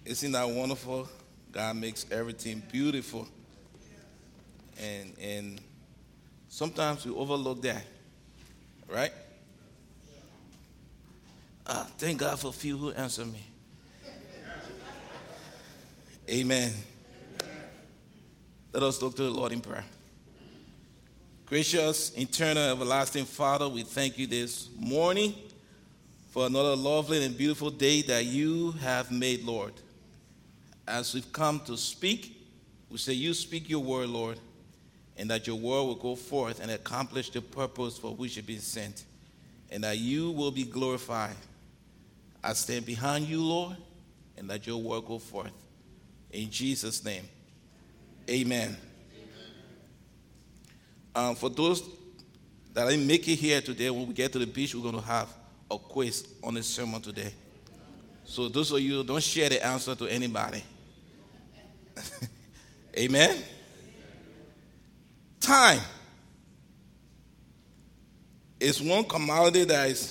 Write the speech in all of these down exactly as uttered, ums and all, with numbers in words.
Isn't that wonderful? God makes everything beautiful. And and sometimes we overlook that. Right? Ah, thank God for a few who answer me. Amen. Let us look to the Lord in prayer. Gracious, eternal, everlasting Father, we thank you this morning for another lovely and beautiful day that you have made, Lord. As we've come to speak, we say you speak your word, Lord, and that your word will go forth and accomplish the purpose for which it has been sent, and that you will be glorified. I stand behind you, Lord, and that your word go forth. In Jesus' name, amen. Um, for those that didn't make it here today, when we get to the beach, we're going to have a quiz on the sermon today. So those of you, don't share the answer to anybody. Amen? Time is one commodity that is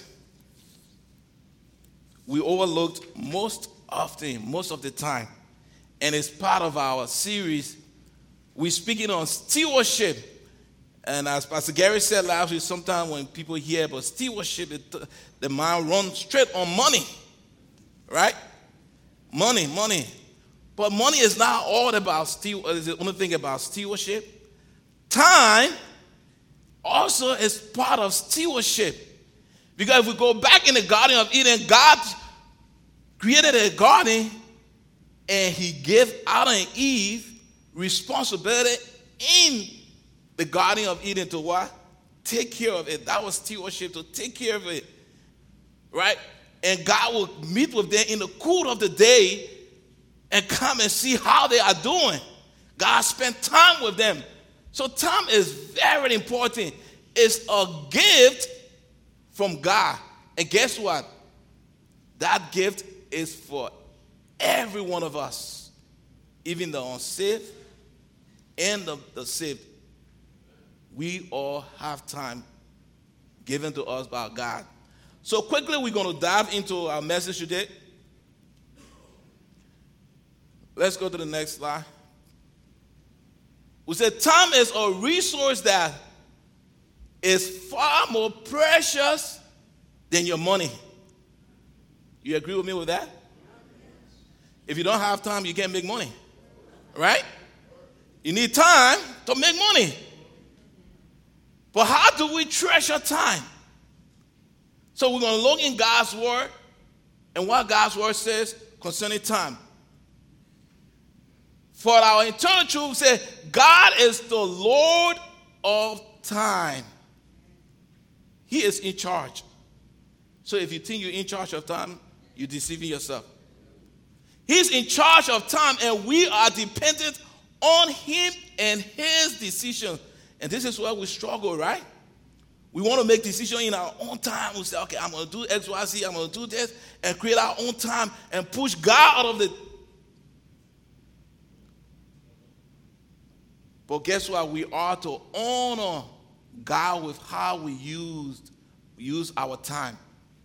we overlooked most often, most of the time. And it's part of our series. We're speaking on stewardship. And as Pastor Gary said last week, sometimes when people hear about stewardship, it, the mind runs straight on money. Right? Money, money. But money is not all about stewardship. Is the only thing about stewardship. Time also is part of stewardship. Because if we go back in the Garden of Eden, God created a garden and he gave Adam and Eve responsibility in the Garden of Eden to what? Take care of it. That was stewardship, to take care of it. Right? And God will meet with them in the cool of the day and come and see how they are doing. God spent time with them. So time is very important. It's a gift from God. And guess what? That gift is for every one of us, even the unsaved and the, the saved. We all have time given to us by God. So quickly, we're going to dive into our message today. Let's go to the next slide. We said time is a resource that is far more precious than your money. You agree with me with that? If you don't have time, you can't make money. Right? You need time to make money. But how do we treasure time? So we're going to look in God's word and what God's word says concerning time. For our eternal truth, we say God is the Lord of time. He is in charge. So if you think you're in charge of time, you're deceiving yourself. He's in charge of time, and we are dependent on him and his decisions. And this is where we struggle, right? We want to make decisions in our own time. We say, okay, I'm going to do X, Y, Z. I'm going to do this and create our own time and push God out of the... But guess what? We are to honor God with how we used, use our time.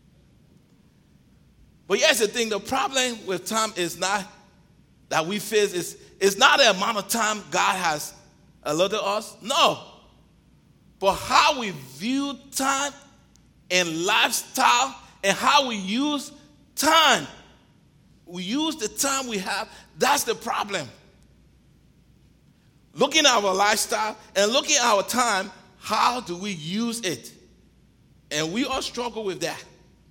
But here's the thing. The problem with time is not that we face. Is it's not the amount of time God has allotted us. No. But how we view time and lifestyle and how we use time. We use the time we have. That's the problem. Looking at our lifestyle and looking at our time, how do we use it? And we all struggle with that.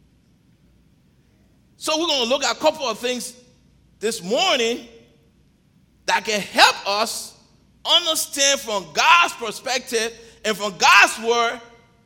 So we're going to look at a couple of things this morning that can help us understand from God's perspective and from God's word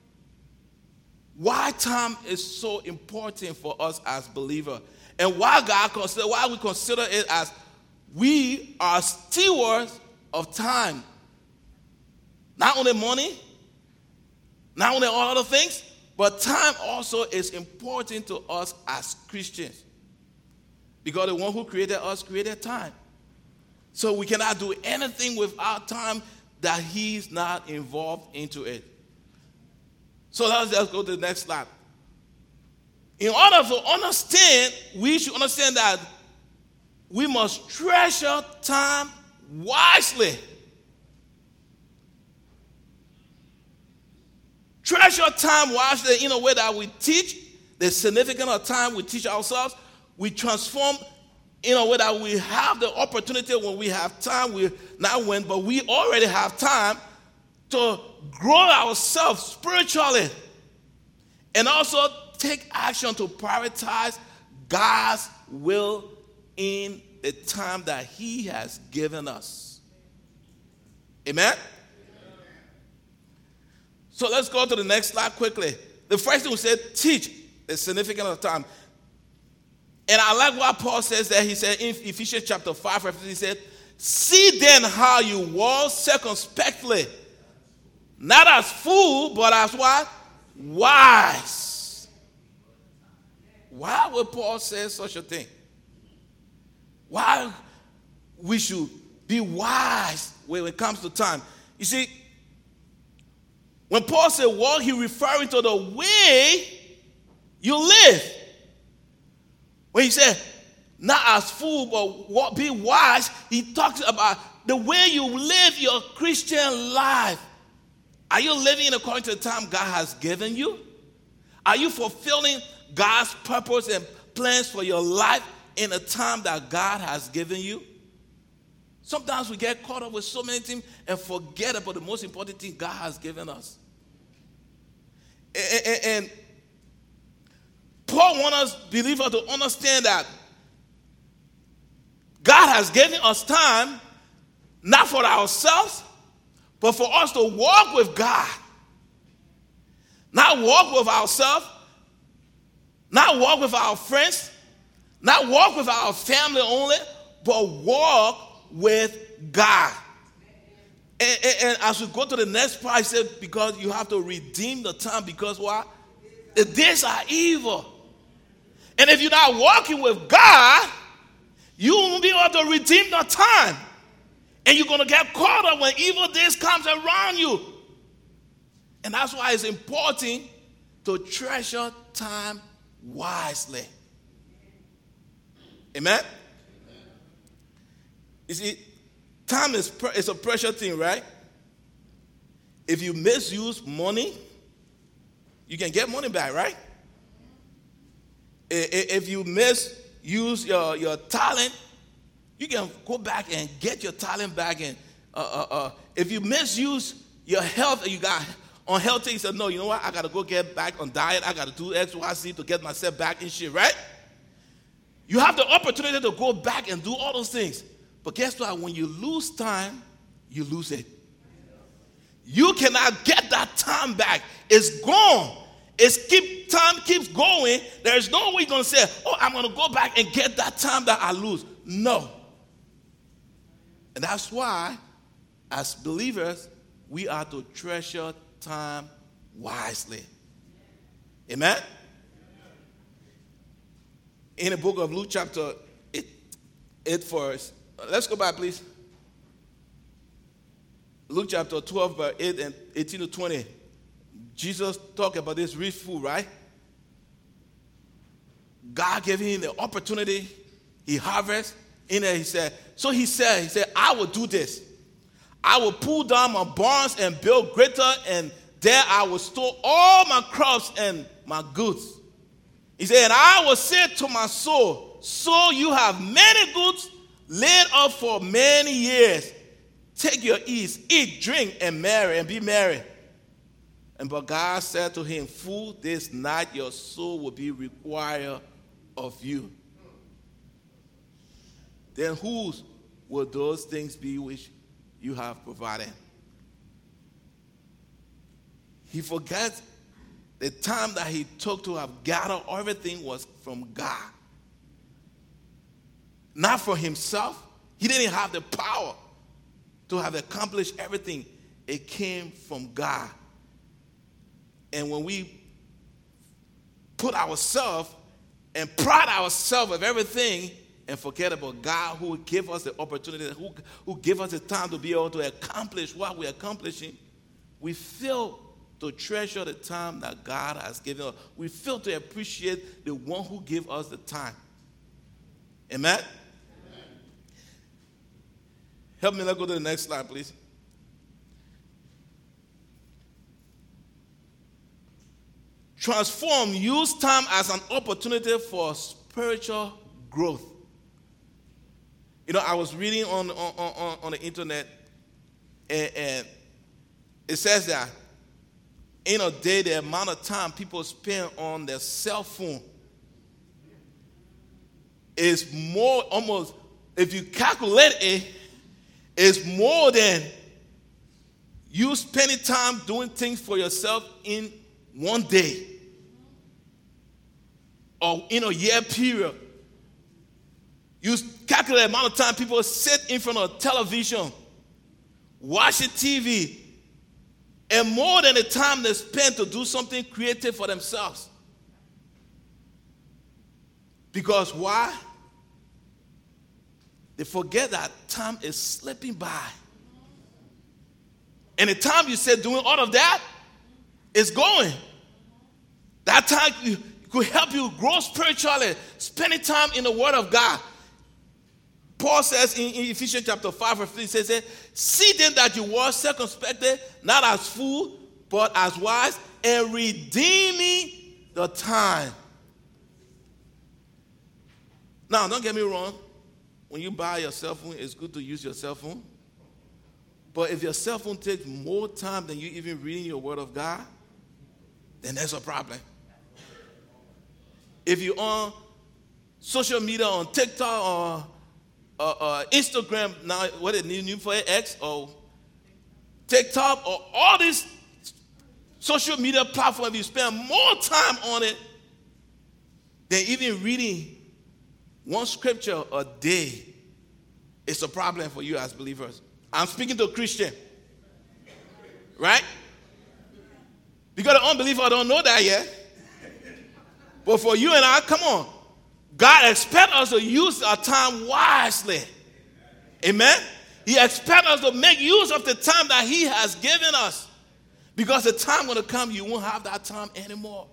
why time is so important for us as believers, and why God consider why we consider it as we are stewards of time. Not only money, not only all other things, but time also is important to us as Christians. Because the one who created us created time. So we cannot do anything without time that he's not involved into it. So let's just go to the next slide. In order to understand, we should understand that we must treasure time wisely. Treasure time wisely in a way that we teach the significance of time. We teach ourselves. We transform in a way that we have the opportunity when we have time. We not when, but we already have time to grow ourselves spiritually, and also take action to prioritize God's will in the time that He has given us. Amen? So let's go to the next slide quickly. The first thing we said, teach the significance of time. And I like what Paul says there. He said in Ephesians chapter five, he said, see then how you walk circumspectly, not as fools, but as what? Wise. Why would Paul say such a thing? Why we should be wise when it comes to time? You see, when Paul said walk, he's referring to the way you live. When he said, not as fool, but what, be wise, he talks about the way you live your Christian life. Are you living according to the time God has given you? Are you fulfilling God's purpose and plans for your life in the time that God has given you? Sometimes we get caught up with so many things and forget about the most important thing God has given us. And, and, and Paul wants us believers to understand that God has given us time not for ourselves, but for us to walk with God. Not walk with ourselves, not walk with our friends, not walk with our family only, but walk with God. And, and, and as we go to the next part, I said, because you have to redeem the time, because what? The days are evil. And if you're not walking with God, you won't be able to redeem the time. And you're going to get caught up when evil days comes around you. And that's why it's important to treasure time wisely. Amen? You see, time is, is a precious thing, right? If you misuse money, you can get money back, right? If you misuse your, your talent, you can go back and get your talent back. And uh, uh, uh, if you misuse your health and you got unhealthy, you said, no, you know what? I got to go get back on diet. I got to do X, Y, Z to get myself back in shit, right? You have the opportunity to go back and do all those things. But guess what? When you lose time, you lose it. You cannot get that time back. It's gone. It's keep time keeps going. There's no way you're going to say, oh, I'm going to go back and get that time that I lose. No. And that's why, as believers, we are to treasure time wisely. Amen? In the book of Luke chapter eight, eight verse, let's go back, please. Luke chapter twelve, verse eight and eighteen to twenty. Jesus talked about this rich fool, right? God gave him the opportunity. He harvests. In there, he said, so he said, he said, I will do this. I will pull down my barns and build greater, and there I will store all my crops and my goods. He said, and I will say to my soul, so you have many goods laid up for many years. Take your ease, eat, drink, and marry, and be merry. And but God said to him, fool, this night your soul will be required of you. Then whose will those things be which you have provided? He forgets the time that he took to have gathered everything was from God. Not for himself. He didn't have the power to have accomplished everything. It came from God. And when we put ourselves and pride ourselves of everything and forget about God who gave us the opportunity, who, who gave us the time to be able to accomplish what we're accomplishing, we fail to treasure the time that God has given us. We fail to appreciate the one who gave us the time. Amen? Amen. Help me, let's go to the next slide, please. Transform, use time as an opportunity for spiritual growth. You know, I was reading on, on, on, on the internet, and, and it says that in a day, the amount of time people spend on their cell phone is more, almost, if you calculate it, is more than you spending time doing things for yourself in one day or in a year period. You calculate the amount of time people sit in front of television, watching T V, and more than the time they spend to do something creative for themselves. Because why? They forget that time is slipping by. And the time you said doing all of that is going. That time could help you grow spiritually, spending time in the Word of God. Paul says in, in Ephesians chapter five, verse three, he says, see then that you walk circumspectly, not as fools, but as wise, and redeeming the time. Now, don't get me wrong. When you buy your cell phone, it's good to use your cell phone. But if your cell phone takes more time than you even reading your Word of God, then there's a problem. If you're on social media, on TikTok or uh, uh, Instagram, now what is new for it, X or TikTok or all these social media platforms, you spend more time on it than even reading one scripture a day, it's a problem for you as believers. I'm speaking to a Christian. Right? Because the unbeliever don't know that yet. But for you and I, come on. God expects us to use our time wisely. Amen? He expects us to make use of the time that He has given us. Because the time going to come, you won't have that time anymore.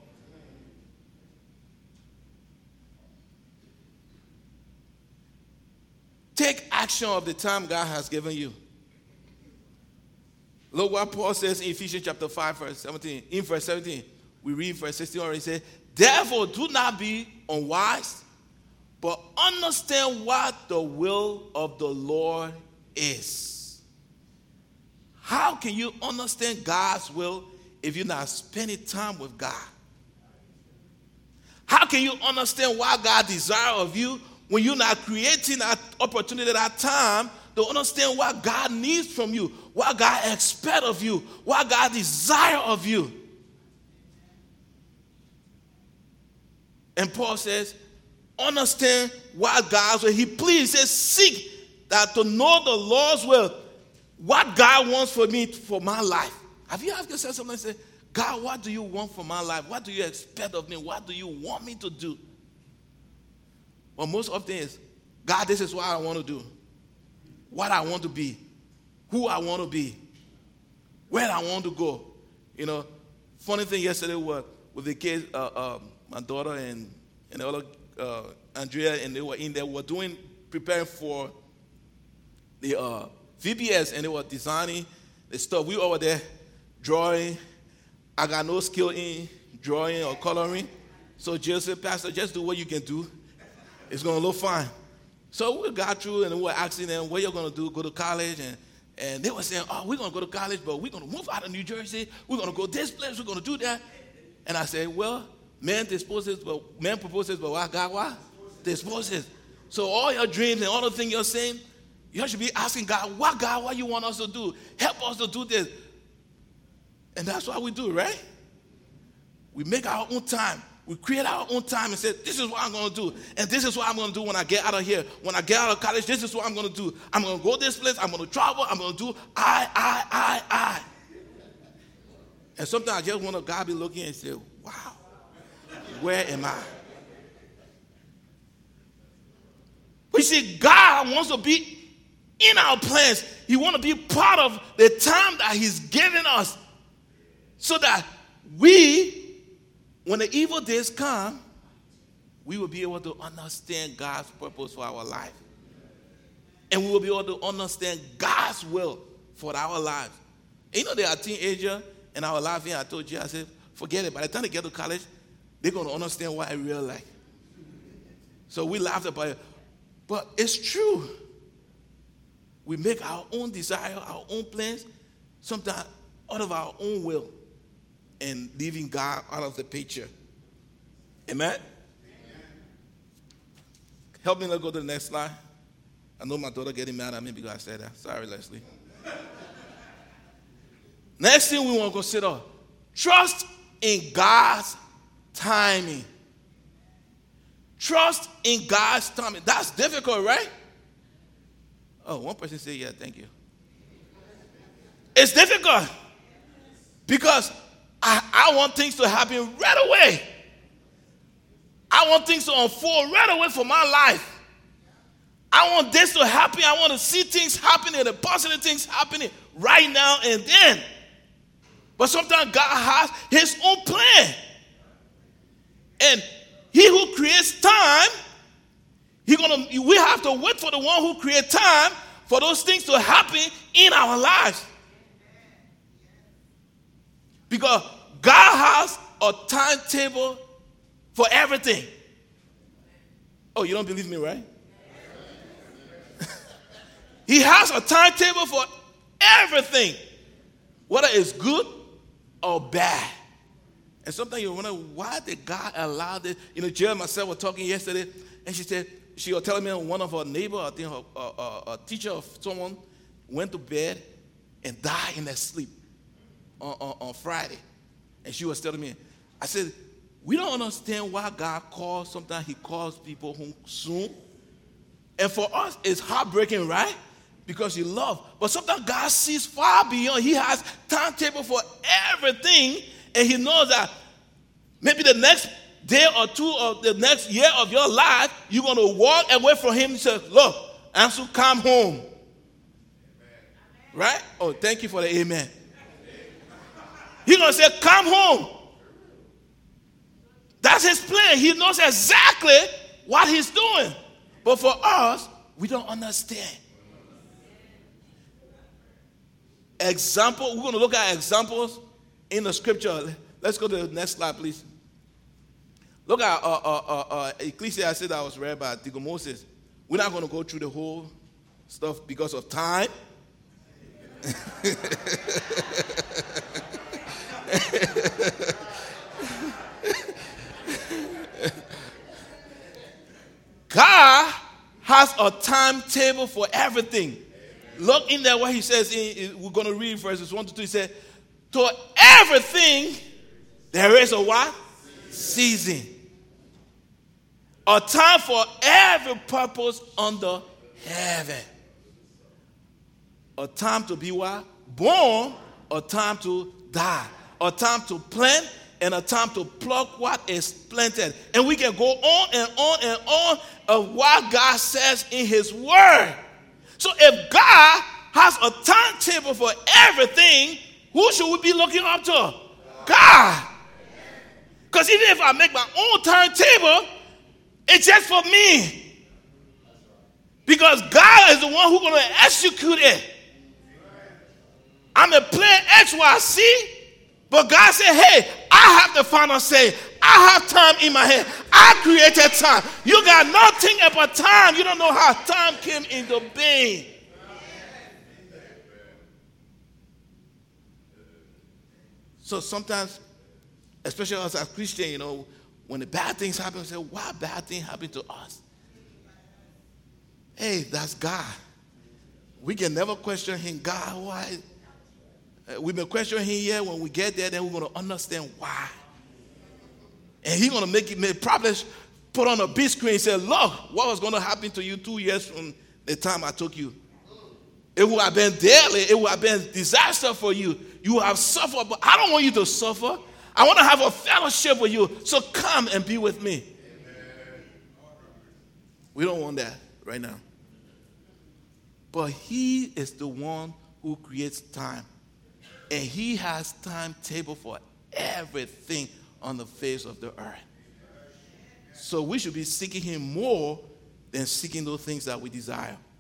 Take action of the time God has given you. Look what Paul says in Ephesians chapter five, verse seventeen. In verse seventeen, we read verse sixteen already. Say, therefore, do not be unwise, but understand what the will of the Lord is. How can you understand God's will if you're not spending time with God? How can you understand what God desires of you when you're not creating that opportunity, that time, to understand what God needs from you, what God expects of you, what God desires of you? And Paul says, understand what God's will. He pleads, he says, seek that to know the Lord's will, what God wants for me, for my life. Have you asked yourself something and say, God, what do you want for my life? What do you expect of me? What do you want me to do? Well, most often is, God, this is what I want to do. What I want to be. Who I want to be. Where I want to go. You know, funny thing yesterday was with the kids, uh, uh, my daughter and, and the other, uh, Andrea, and they were in there, were doing, preparing for the uh, V B S, and they were designing the stuff. We were over there drawing. I got no skill in drawing or coloring. So Jill said, Pastor, just do what you can do. It's going to look fine. So we got through and we were asking them, what you're going to do, go to college? And, and they were saying, oh, we're going to go to college, but we're going to move out of New Jersey. We're going to go this place. We're going to do that. And I said, well, man disposes, but man proposes, but what God what? Disposes. So all your dreams and all the things you're saying, you should be asking God, what God, what you want us to do? Help us to do this. And that's what we do, right? We make our own time. We create our own time and say, this is what I'm going to do. And this is what I'm going to do when I get out of here. When I get out of college, this is what I'm going to do. I'm going to go this place. I'm going to travel. I'm going to do I, I, I, I. And sometimes I just want to God be looking and say, wow, where am I? We see God wants to be in our plans. He wants to be part of the time that He's given us so that we, when the evil days come, we will be able to understand God's purpose for our life. And we will be able to understand God's will for our lives. And you know, they are teenagers, and I was laughing. I told you, I said, forget it. By the time they get to college, they're going to understand what I really like. So we laughed about it. But it's true. We make our own desire, our own plans, sometimes out of our own will, and leaving God out of the picture. Amen? Amen. Help me, let's go to the next slide. I know my daughter getting mad at me because I said that. Sorry, Leslie. Next thing we want to consider, trust in God's timing. Trust in God's timing. That's difficult, right? Oh, one person said, yeah, thank you. It's difficult because I, I want things to happen right away. I want things to unfold right away for my life. I want this to happen. I want to see things happening, the positive things happening right now and then. But sometimes God has his own plan. And he who creates time, he gonna, we have to wait for the one who creates time for those things to happen in our lives. Because God has a timetable for everything. Oh, you don't believe me, right? He has a timetable for everything, whether it's good or bad. And sometimes you wonder, why did God allow this? You know, Jill and myself were talking yesterday, and she said, she was telling me one of her neighbors, I think her, uh, uh, a teacher of someone, went to bed and died in their sleep on, on, on Friday. And she was telling me, I said, we don't understand why God calls, sometimes he calls people home soon. And for us, it's heartbreaking, right? Because you love. But sometimes God sees far beyond. He has timetable for everything. And he knows that maybe the next day or two of the next year of your life, you're going to walk away from him and say, look, Ansel, come home. Amen. Right? Oh, thank you for the amen. He's going to say, come home. That's his plan. He knows exactly what he's doing. But for us, we don't understand. Example, we're going to look at examples in the scripture. Let's go to the next slide, please. Look at uh, uh, uh, uh, Ecclesiastes that was read by Diggle Moses. We're not going to go through the whole stuff because of time. God has a timetable for everything. Look in there what he says. In, we're going to read verses one to two. He said, to everything there is a what? Season. A time for every purpose under heaven. A time to be what? Born. A time to die. A time to plant and a time to pluck what is planted. And we can go on and on and on of what God says in his word. So if God has a timetable for everything, who should we be looking up to? God. Because even if I make my own timetable, it's just for me. Because God is the one who's going to execute it. I'm a plan X, Y, Z, but God said, hey, I have the final say. I have time in my hand. I created time. You got nothing about time. You don't know how time came into being. So sometimes, especially us as Christians, you know, when the bad things happen, we say, why bad things happen to us? Hey, that's God. We can never question him. God, why? Uh, we've been questioning him here. When we get there, then we're going to understand why. And he's going to make it, make, probably put on a big screen and say, look, what was going to happen to you two years from the time I took you? It would have been deadly. It would have been disaster for you. You have suffered, but I don't want you to suffer. I want to have a fellowship with you. So come and be with me. Amen. We don't want that right now. But he is the one who creates time. And he has timetable for everything on the face of the earth. So we should be seeking him more than seeking those things that we desire.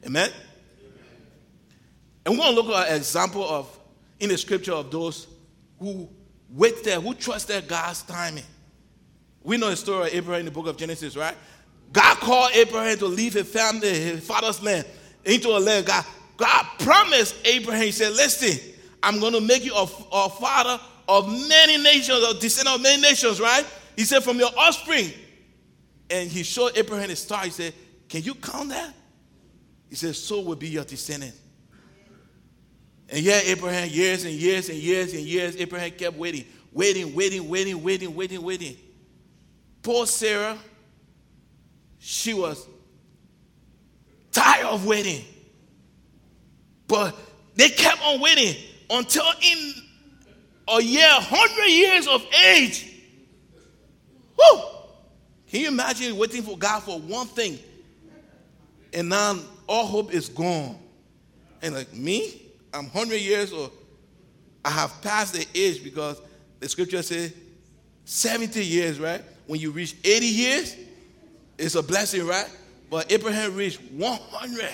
Amen? And we're going to look at an example of, in the scripture, of those who waited, who trusted God's timing. We know the story of Abraham in the book of Genesis, right? God called Abraham to leave his family, his father's land, into a land. God, God promised Abraham, he said, listen, I'm going to make you a, a father of many nations, a descendant of many nations, right? He said, from your offspring. And he showed Abraham the star. He said, can you count that? He said, so will be your descendant. And yeah, Abraham, years and years and years and years, Abraham kept waiting, waiting, waiting, waiting, waiting, waiting, waiting. Poor Sarah, she was tired of waiting. But they kept on waiting until in a year, one hundred years of age. Woo! Can you imagine waiting for God for one thing? And now all hope is gone. And like me, I'm one hundred years old. I have passed the age because the scripture says seventy years, right? When you reach eighty years, it's a blessing, right? But Abraham reached one hundred.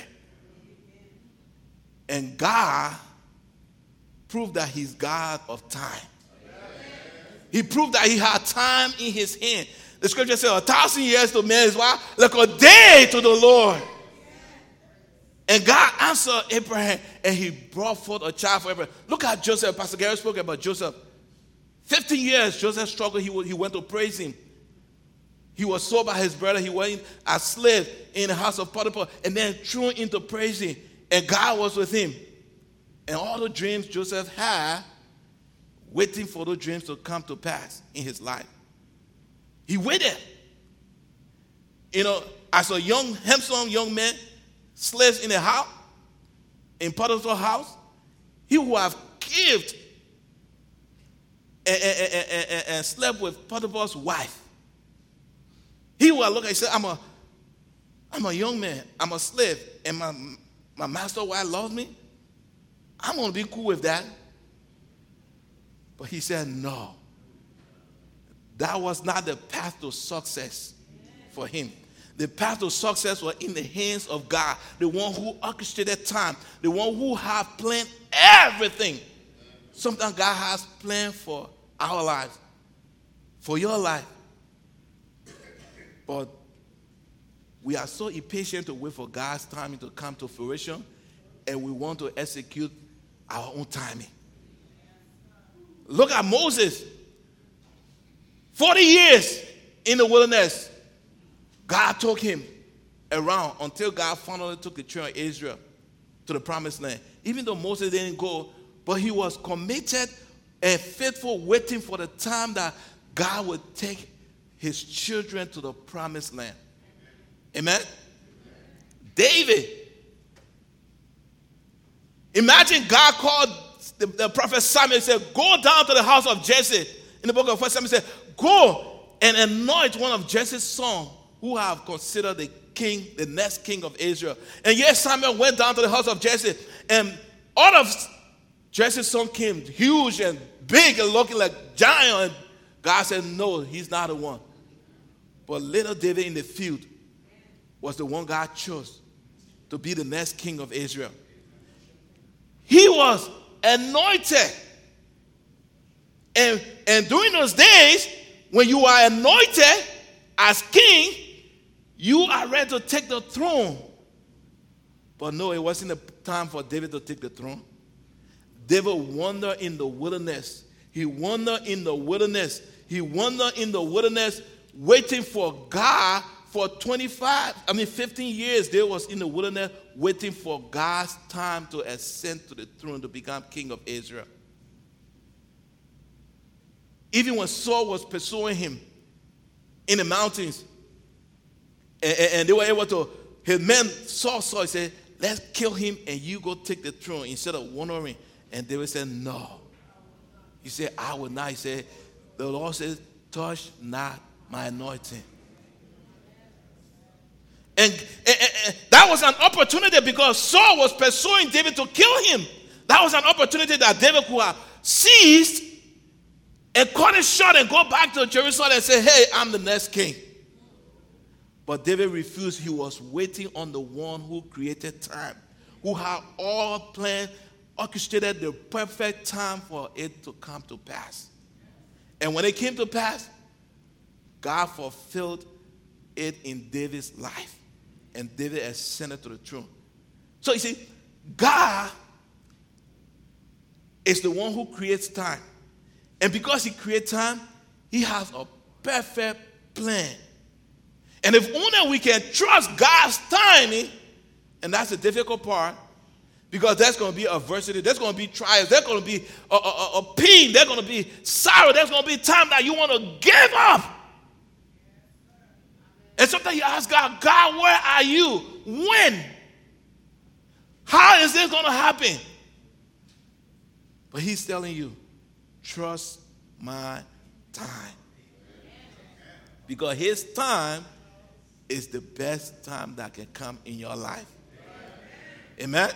And God proved that he's God of time. He proved that he had time in his hand. The scripture says a thousand years to man is what? Like a day to the Lord. And God answered Abraham, and he brought forth a child for Abraham. Look at Joseph. Pastor Gary spoke about Joseph. fifteen years, Joseph struggled. He, he went to praise him. He was sold by his brother. He went as slave in the house of Potiphar, and then threw into praising. And God was with him. And all the dreams Joseph had, waiting for those dreams to come to pass in his life. He waited. You know, as a young, handsome young man, slaves in a house, in Potiphar's house, he who have killed and, and, and, and, and slept with Potiphar's wife. He will look and say, I'm a, I'm a young man, I'm a slave, and my, my master wife loves me. I'm going to be cool with that. But he said, no. That was not the path to success for him. The path to success was in the hands of God, the one who orchestrated time, the one who had planned everything. Sometimes God has planned for our lives, for your life. But we are so impatient to wait for God's timing to come to fruition, and we want to execute our own timing. Look at Moses. forty years in the wilderness. God took him around until God finally took the children of Israel to the promised land. Even though Moses didn't go, but he was committed and faithful, waiting for the time that God would take his children to the promised land. Amen? David. Imagine God called the, the prophet Samuel and said, go down to the house of Jesse. In the book of First Samuel, he said, go and anoint one of Jesse's sons who have considered the king, the next king of Israel. And yes, Samuel went down to the house of Jesse, and all of Jesse's son came huge and big and looking like giant. And God said, no, he's not the one. But little David in the field was the one God chose to be the next king of Israel. He was anointed. And, and during those days, when you are anointed as king, you are ready to take the throne. But no, it wasn't the time for David to take the throne. David wandered in the wilderness. He wandered in the wilderness. He wandered in the wilderness waiting for God for twenty-five, I mean fifteen years. David was in the wilderness waiting for God's time to ascend to the throne to become king of Israel. Even when Saul was pursuing him in the mountains, and, and, and they were able to, his men saw Saul and said, let's kill him and you go take the throne instead of wandering. And David said, no. He said, I will not. He said, the Lord says, touch not my anointing. And, and, and that was an opportunity because Saul was pursuing David to kill him. That was an opportunity that David could have seized and cut it short and go back to Jerusalem and say, hey, I'm the next king. But David refused. He was waiting on the one who created time, who had all planned, orchestrated the perfect time for it to come to pass. And when it came to pass, God fulfilled it in David's life. And David ascended to the throne. So you see, God is the one who creates time. And because he creates time, he has a perfect plan. And if only we can trust God's timing, and that's the difficult part, because there's going to be adversity, there's going to be trials, there's going to be a, a, a pain, there's going to be sorrow, there's going to be time that you want to give up. And sometimes you ask God, God, where are you? When? How is this going to happen? But he's telling you, trust my time. Because his time is the best time that can come in your life. Amen?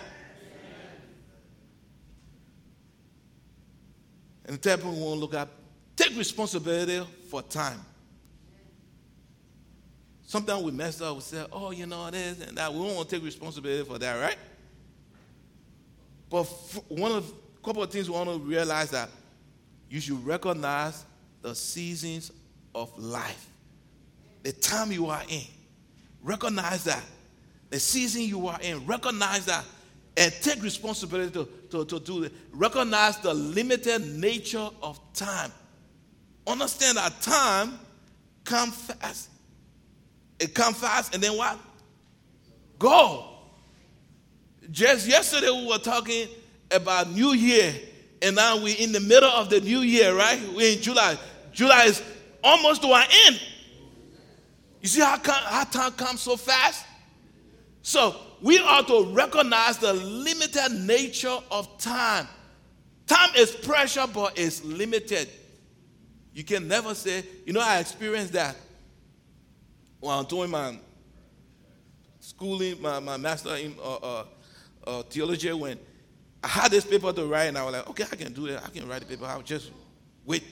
And the third point we want to look at, take responsibility for time. Sometimes we mess up, we say, oh, you know, this and that. We don't want to take responsibility for that, right? But one of a couple of things we want to realize that you should recognize the seasons of life. The time you are in. Recognize that. The season you are in. Recognize that. And take responsibility to, to, to do it. Recognize the limited nature of time. Understand that time comes fast. It comes fast and then what? Go. Just yesterday we were talking about New Year. And now we're in the middle of the new year, right? We're in July. July is almost to our end. You see how, how time comes so fast? So we ought to recognize the limited nature of time. Time is precious, but it's limited. You can never say, you know, I experienced that when I'm doing my schooling, my, my master in uh, uh, uh, theology. When I had this paper to write, and I was like, okay, I can do it. I can write the paper. I'll just wait.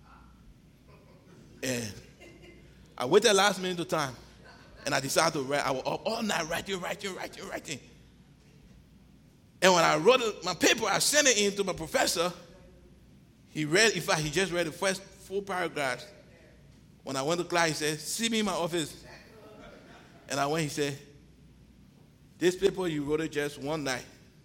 And I waited last minute of time. And I decided to write. I was up all night writing, writing, writing, writing. And when I wrote my paper, I sent it in to my professor. He read, in fact, he just read the first four paragraphs. When I went to class, he said, see me in my office. And I went, he said, this paper, you wrote it just one night.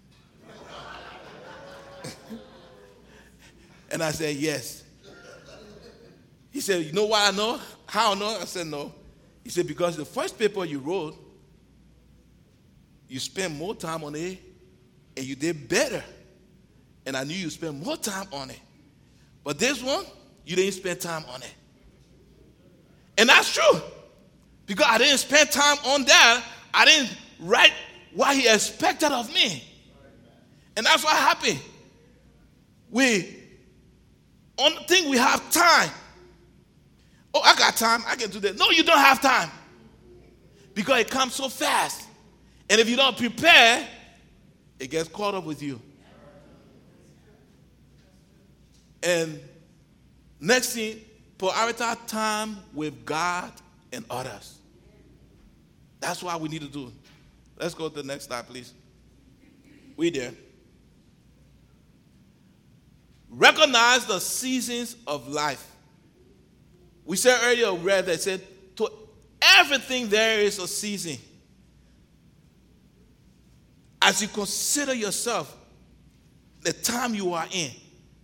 And I said, yes. He said, you know why I know? How I know? I said, no. He said, because the first paper you wrote, you spent more time on it, and you did better. And I knew you spent more time on it. But this one, you didn't spend time on it. And that's true. Because I didn't spend time on that, I didn't write what he expected of me. And that's what happened. We only think we have time. Oh, I got time. I can do that. No, you don't have time. Because it comes so fast. And if you don't prepare, it gets caught up with you. And next thing, prioritize time with God and others. That's what we need to do. Let's go to the next slide, please. We there. Recognize the seasons of life. We said earlier, read that said, to everything there is a season. As you consider yourself, the time you are in,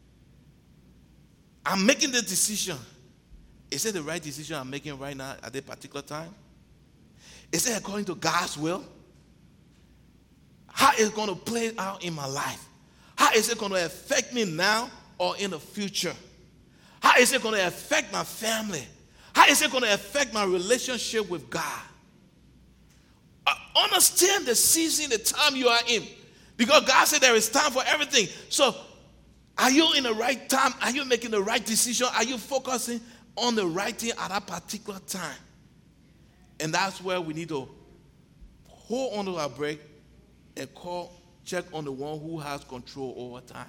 I'm making the decision. Is it the right decision I'm making right now at that particular time? Is it according to God's will? How is it going to play out in my life? How is it going to affect me now or in the future? How is it going to affect my family? How is it going to affect my relationship with God? Uh, understand the season, the time you are in. Because God said there is time for everything. So, are you in the right time? Are you making the right decision? Are you focusing on the right thing at that particular time? And that's where we need to hold on to our break and call, check on the one who has control over time.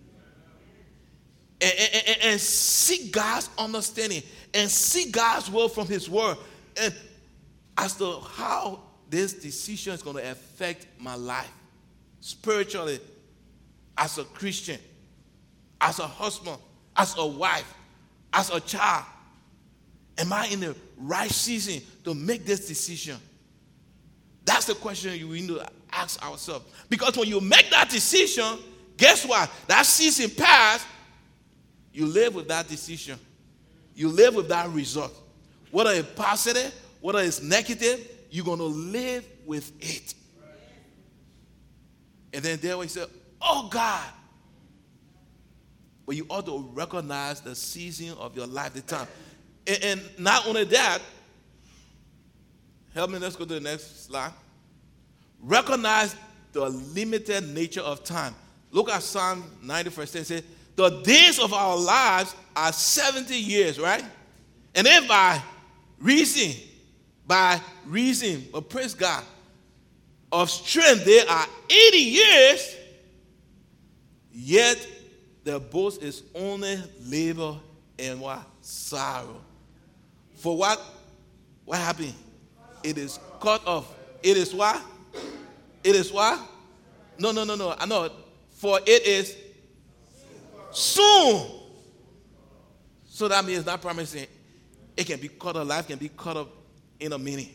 And, and, and seek God's understanding and seek God's will from his word. And as to how this decision is going to affect my life spiritually, as a Christian, as a husband, as a wife, as a child. Am I in the right season to make this decision? That's the question you need to ask ourselves. Because when you make that decision, guess what? That season passed, you live with that decision. You live with that result. Whether it's positive, whether it's negative, you're going to live with it. And then there we say, oh God. But you ought to recognize the season of your life, the time. And, and not only that, help me, let's go to the next slide. Recognize the limited nature of time. Look at Psalm ninety, verse ten. It says, the days of our lives are seventy years, right? And if by reason, by reason, but praise God, of strength they are eighty years, yet the boast is only labor and what? Sorrow. For what? What happened? It is cut off. It is what? It is what? No, no, no, no. I know. For it is soon. So that means not promising it can be cut off. Life can be cut off in a minute.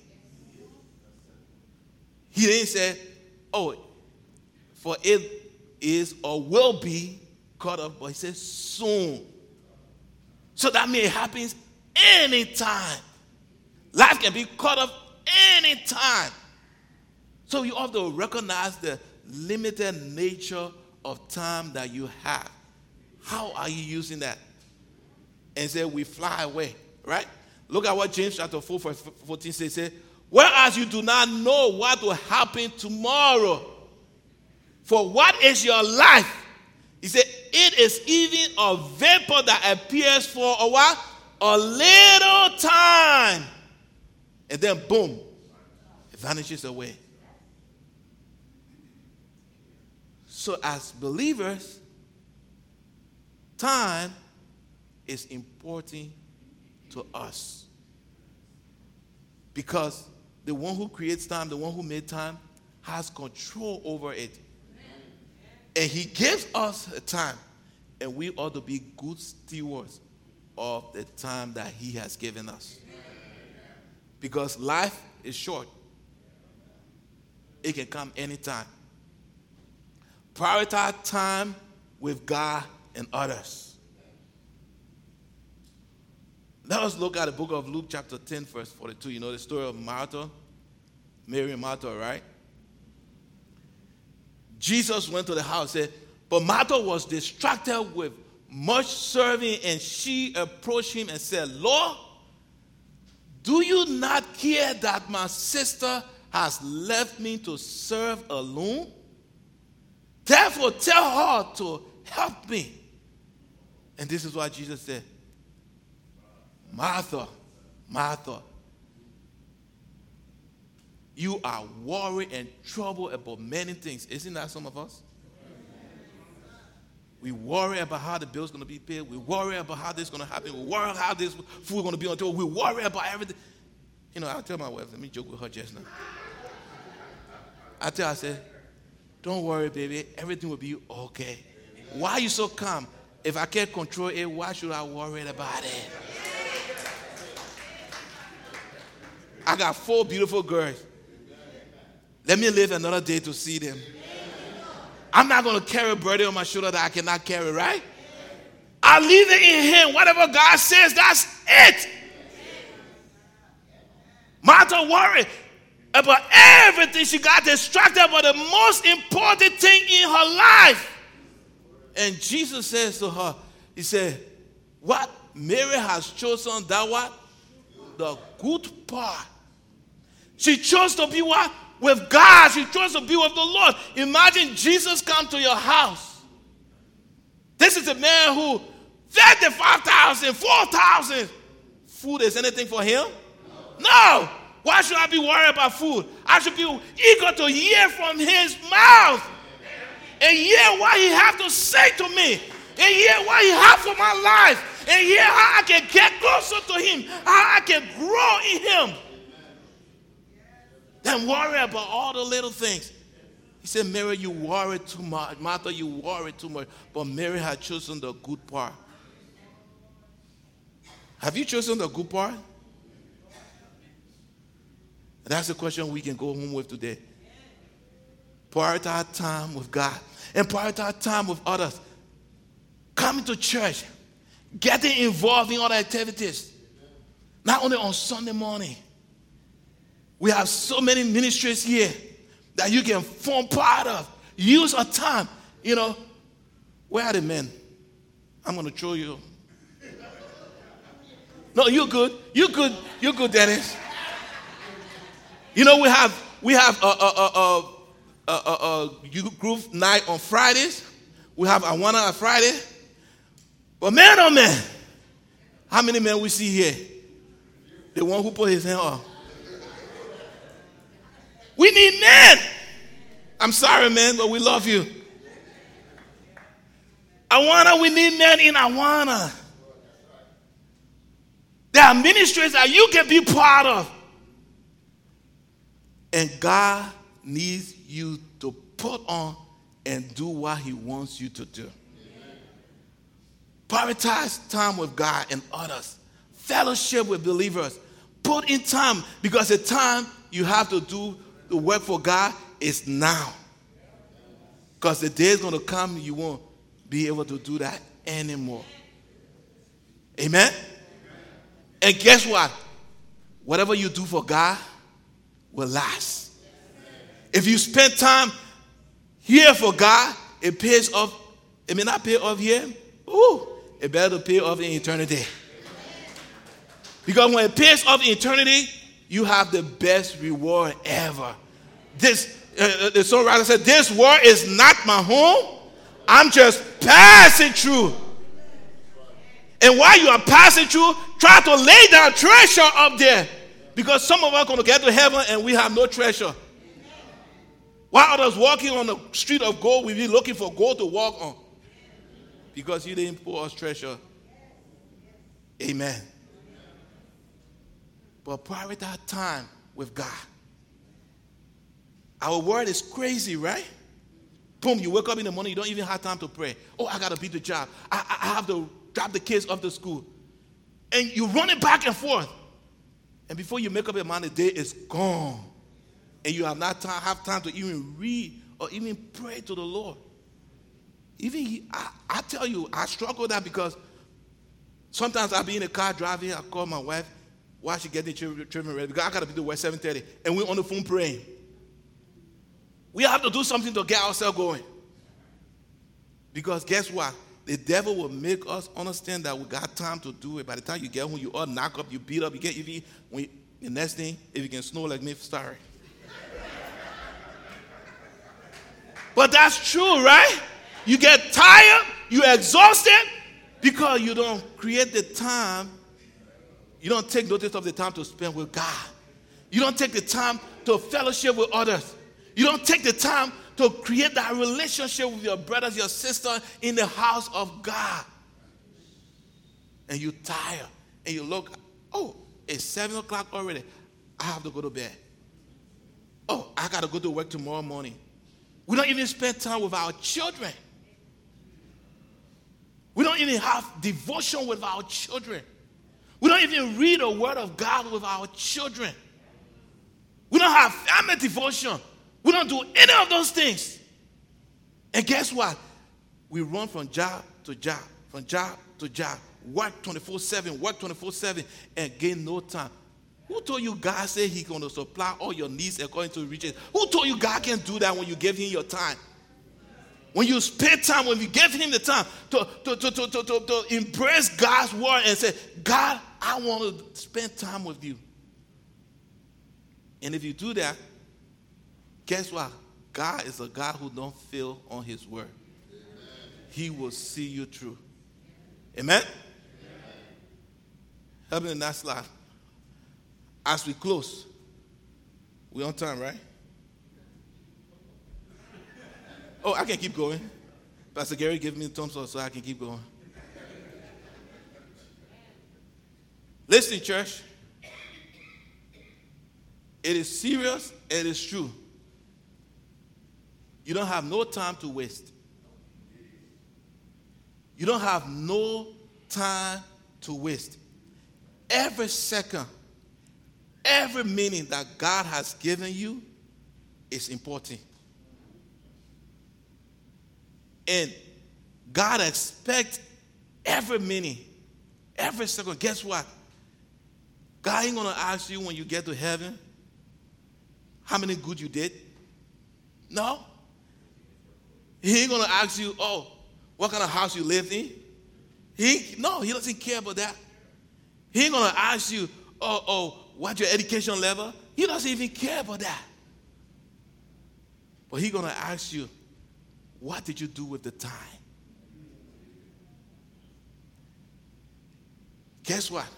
He didn't say, oh, for it is or will be cut off, but he says soon. So that means it happens anytime. Life can be cut off anytime. So you have to recognize the limited nature of time that you have. How are you using that? And say, we fly away, right? Look at what James chapter four, verse fourteen says. Say, whereas you do not know what will happen tomorrow. For what is your life? He said, it is even a vapor that appears for a what? A little time. And then boom, it vanishes away. So as believers, time is important to us. Because the one who creates time, the one who made time, has control over it. And he gives us a time. And we ought to be good stewards of the time that he has given us. Because life is short. It can come anytime. Prioritize time with God and others. Let us look at the book of Luke chapter ten, verse forty-two. You know the story of Martha, Mary and Martha, right? Jesus went to the house and said, but Martha was distracted with much serving, and she approached him and said, Lord, do you not care that my sister has left me to serve alone? Therefore, tell her to help me. And this is what Jesus said. Martha, Martha, you are worried and troubled about many things. Isn't that some of us? We worry about how the bill's going to be paid. We worry about how this is going to happen. We worry about how this food is going to be on the table. We worry about everything. You know, I tell my wife, let me joke with her just now. I tell her, I said, don't worry, baby. Everything will be okay. Why are you so calm? If I can't control it, why should I worry about it? I got four beautiful girls. Let me live another day to see them. I'm not going to carry a burden on my shoulder that I cannot carry, right? I leave it in him. Whatever God says, that's it. Martha worried about everything. She got distracted about the most important thing in her life. And Jesus says to her, he said, what? Mary has chosen that what? The good part. She chose to be what? With God. She chose to be with the Lord. Imagine Jesus come to your house. This is a man who thirty-five thousand, four thousand. Food is anything for him? No. Why should I be worried about food? I should be eager to hear from his mouth. And hear what he has to say to me. And hear what he has for my life. And hear how I can get closer to him. How I can grow in him. than worry about all the little things. He said, Mary, you worry too much. Martha, you worry too much. But Mary had chosen the good part. Have you chosen the good part? That's the question we can go home with today. Prioritize time with God and prioritize time with others. Coming to church, getting involved in other activities. Not only on Sunday morning. We have so many ministries here that you can form part of. Use a time. You know, where are the men? I'm going to show you. No, you're good. You're good. You're good, Dennis. You know, we have we have a, a, a, a, a, a youth group night on Fridays. We have Awana on Friday. But man, oh man, how many men we see here? The one who put his hand up. We need men. I'm sorry, man, but we love you. Awana, we need men in Awana. There are ministries that you can be part of. And God needs you to put on and do what he wants you to do. Prioritize time with God and others. Fellowship with believers. Put in time, because the time you have to do the work for God is now. Because the day is going to come, you won't be able to do that anymore. Amen? And guess what? Whatever you do for God will last. If you spend time here for God, it pays off. It may not pay off here. Ooh, it better pay off in eternity. Because when it pays off in eternity, you have the best reward ever. This, uh, the songwriter said, this world is not my home. I'm just passing through. And while you are passing through, try to lay down treasure up there. Because some of us are going to get to heaven and we have no treasure. While others walking on the street of gold, we be looking for gold to walk on. Because you didn't pour us treasure. Amen. But prioritize time with God. Our world is crazy, right? Boom, you wake up in the morning, you don't even have time to pray. Oh, I got to beat the job. I, I have to drop the kids off to school. And you're running back and forth. And before you make up your mind, the day is gone. And you have not time, have time to even read or even pray to the Lord. Even he, I, I tell you, I struggle with that because sometimes I'll be in the car driving, I call my wife while she getting the children ready, because I got to be to work seven thirty, and we're on the phone praying. We have to do something to get ourselves going. Because guess what? The devil will make us understand that we got time to do it. By the time you get home, you all knock up, you beat up, you get even when you, the next thing, if you can snore like me, sorry. But that's true, right? You get tired, you're exhausted because you don't create the time. You don't take notice of the time to spend with God. You don't take the time to fellowship with others. You don't take the time to create that relationship with your brothers, your sister in the house of God. And you're tired. And you look, oh, it's seven o'clock already. I have to go to bed. Oh, I got to go to work tomorrow morning. We don't even spend time with our children. We don't even have devotion with our children. We don't even read the word of God with our children. We don't have family devotion. We don't do any of those things. And guess what? We run from job to job, from job to job, work twenty-four seven, work twenty-four seven, and gain no time. Who told you God said he's going to supply all your needs according to riches? Who told you God can do that when you give him your time? When you spend time, when you give him the time to, to, to, to, to, to, to embrace God's word and say, God, I want to spend time with you. And if you do that, guess what? God is a God who don't fail on his word. Amen. He will see you through. Amen? Amen. Help me in that slide. As we close, we're on time, right? Oh, I can keep going. Pastor Gary gave me a thumbs up so I can keep going. Listen, church. It is serious. It is true. You don't have no time to waste. You don't have no time to waste. Every second, every minute that God has given you is important. And God expects every minute, every second. Guess what? God ain't going to ask you when you get to heaven how many good you did. No. He ain't going to ask you, oh, what kind of house you lived in. He, no, he doesn't care about that. He ain't going to ask you, oh, oh, what's your education level? He doesn't even care about that. But he's going to ask you, what did you do with the time? Guess what?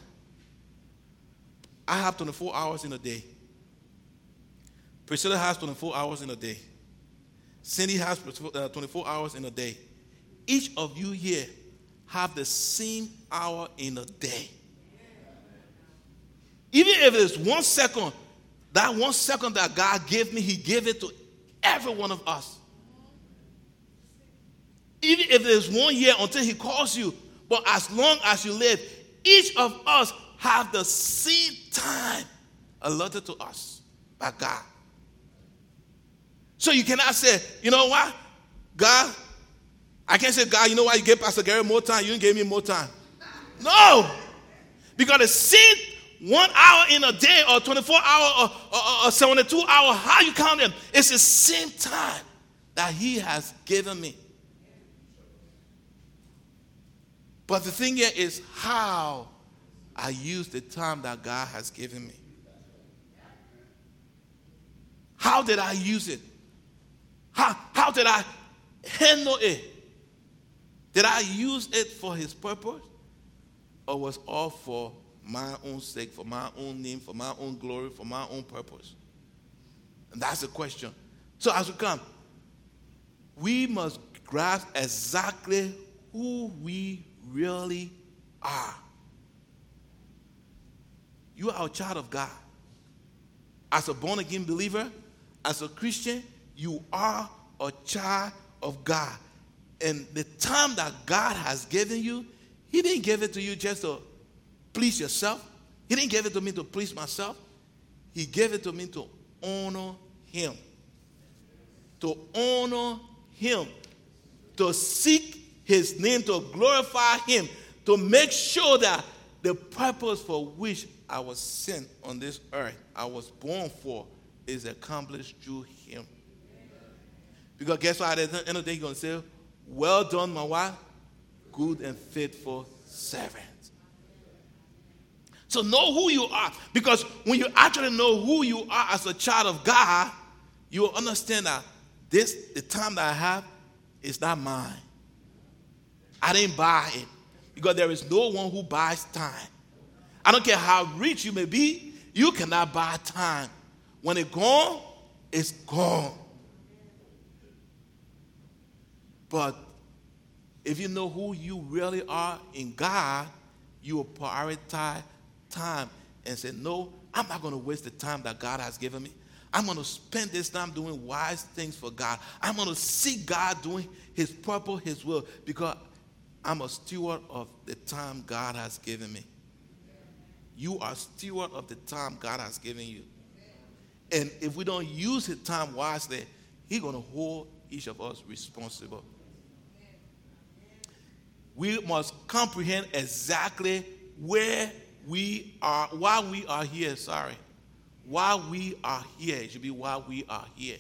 I have twenty-four hours in a day. Priscilla has twenty-four hours in a day. Cindy has twenty-four hours in a day. Each of you here have the same hour in a day. Even if it's one second, that one second that God gave me, he gave it to every one of us. Even if there's one year until he calls you, but as long as you live, each of us have the same time allotted to us by God. So you cannot say, you know what, God, I can't say, God, you know why you gave Pastor Gary more time, you didn't give me more time. No, because the same one hour in a day or twenty-four hour or, or, or seventy-two hour, how you count them, it's the same time that he has given me. But the thing here is how I use the time that God has given me. How did I use it? How, how did I handle it? Did I use it for his purpose? Or was all for my own sake, for my own name, for my own glory, for my own purpose? And that's the question. So as we come, we must grasp exactly who we really are. You are a child of God. As a born-again believer, as a Christian, you are a child of God. And the time that God has given you, he didn't give it to you just to please yourself. He didn't give it to me to please myself. He gave it to me to honor him. To honor him. To seek his name, to glorify him. To make sure that the purpose for which I was sent on this earth, I was born for, is accomplished through him. Because guess what? At the end of the day, he's going to say, well done, my wife, good and faithful servant. So know who you are. Because when you actually know who you are as a child of God, you will understand that this, the time that I have, is not mine. I didn't buy it. Because there is no one who buys time. I don't care how rich you may be, you cannot buy time. When it's gone, it's gone. But if you know who you really are in God, you will prioritize time and say, no, I'm not going to waste the time that God has given me. I'm going to spend this time doing wise things for God. I'm going to see God doing his purpose, his will, because I'm a steward of the time God has given me. You are steward of the time God has given you. And if we don't use his time wisely, he's going to hold each of us responsible. We must comprehend exactly where we are, why we are here, sorry. Why we are here. It should be why we are here.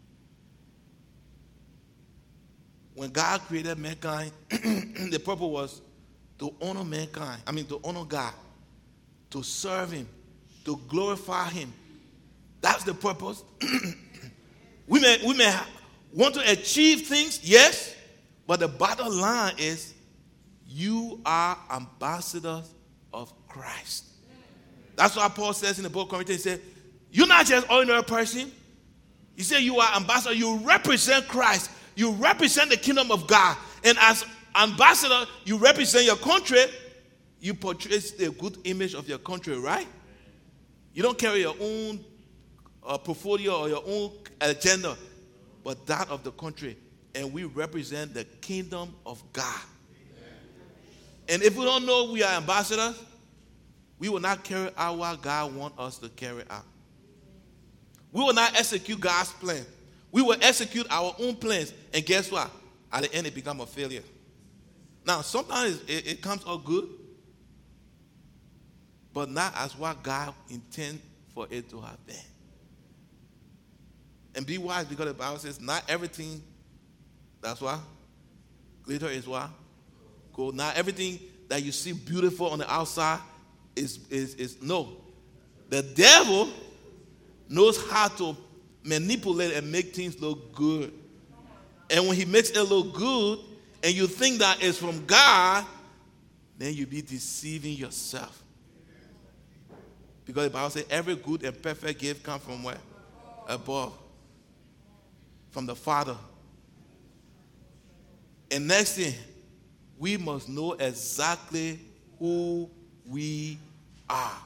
When God created mankind, the purpose was to honor mankind. I mean, to honor God. To serve him. To glorify him. That's the purpose. we may, we may want to achieve things, yes. But the bottom line is, you are ambassadors of Christ. That's what Paul says in the book of Corinthians. He said, you're not just an ordinary person. He said you are ambassador. You represent Christ. You represent the kingdom of God. And as ambassador, you represent your country. You portray the good image of your country, right? You don't carry your own uh, portfolio or your own agenda, but that of the country. And we represent the kingdom of God. And if we don't know we are ambassadors, we will not carry out what God wants us to carry out. We will not execute God's plan. We will execute our own plans. And guess what? At the end, it becomes a failure. Now, sometimes it, it comes out good, but not as what God intended for it to have been. And be wise, because the Bible says not everything, that's why, glitter is what? Gold. Not everything that you see beautiful on the outside is, is, is no. The devil knows how to manipulate and make things look good. And when he makes it look good, and you think that it's from God, then you'll be deceiving yourself. Because the Bible says every good and perfect gift comes from where? Above. From the Father. And next thing, we must know exactly who we are.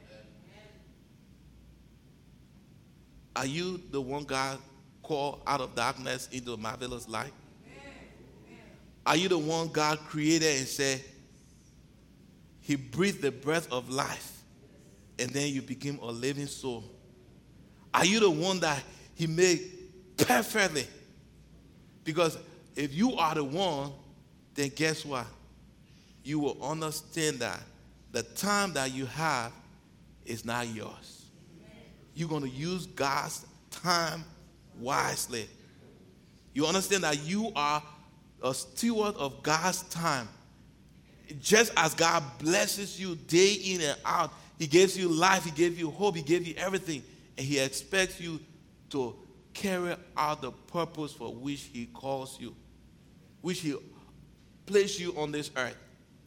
Are you the one God called out of darkness into a marvelous light? Are you the one God created and said, He breathed the breath of life, and then you became a living soul? Are you the one that He made perfectly? Because if you are the one, then guess what? You will understand that the time that you have is not yours. You're going to use God's time wisely. You understand that you are a steward of God's time. Just as God blesses you day in and out, He gives you life, He gave you hope, He gave you everything, and He expects you to carry out the purpose for which He calls you, which He placed you on this earth.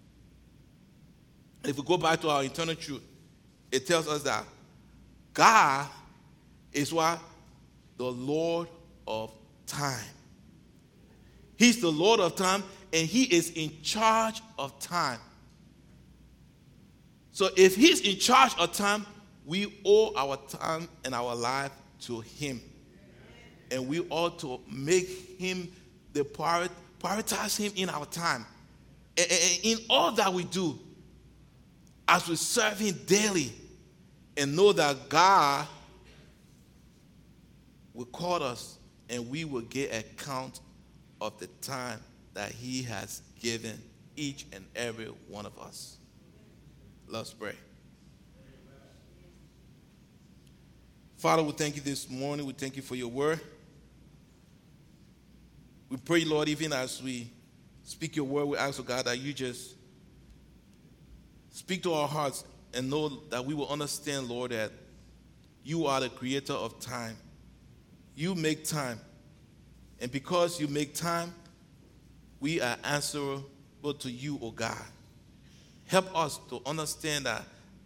If we go back to our internal truth, it tells us that God is what? The Lord of time. He's the Lord of time, and He is in charge of time. So if He's in charge of time, we owe our time and our life to Him. And we ought to make Him the priority, prioritize Him in our time. And in all that we do, as we serve Him daily, and know that God will call us, and we will get account of the time that He has given each and every one of us. Let's pray. Father, we thank You this morning. We thank You for Your word. We pray, Lord, even as we speak Your word, we ask, oh God, that You just speak to our hearts and know that we will understand, Lord, that You are the creator of time. You make time. And because You make time, we are answerable to You, O God. Help us to understand that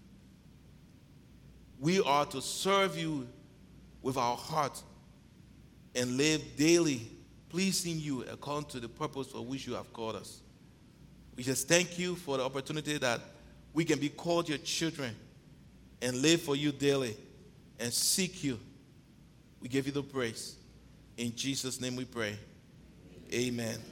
we are to serve You with our heart and live daily pleasing You according to the purpose for which You have called us. We just thank You for the opportunity that we can be called Your children and live for You daily and seek You. We give You the praise. In Jesus' name we pray. Amen.